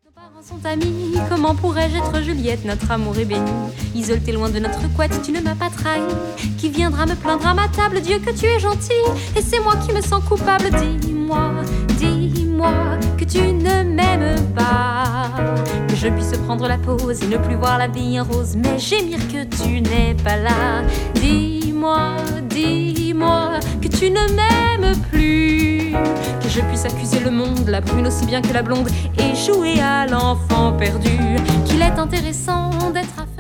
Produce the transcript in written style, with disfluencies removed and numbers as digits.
Nos parents sont amis, comment pourrais-je être Juliette? Notre amour est béni. Isole, t'es loin de notre couette, tu ne m'as pas trahi. Qui viendra me plaindre à ma table? Dieu que tu es gentil, et c'est moi qui me sens coupable. Dis-moi, dis-moi que tu ne m'aimes pas, que je puisse prendre la pause et ne plus voir la vie en rose, mais gémir que tu n'es pas là. Dis-moi, dis-moi que tu ne m'aimes plus, que je puisse accuser le monde, la brune aussi bien que la blonde, et jouer à l'enfant perdu, qu'il est intéressant d'être affaire.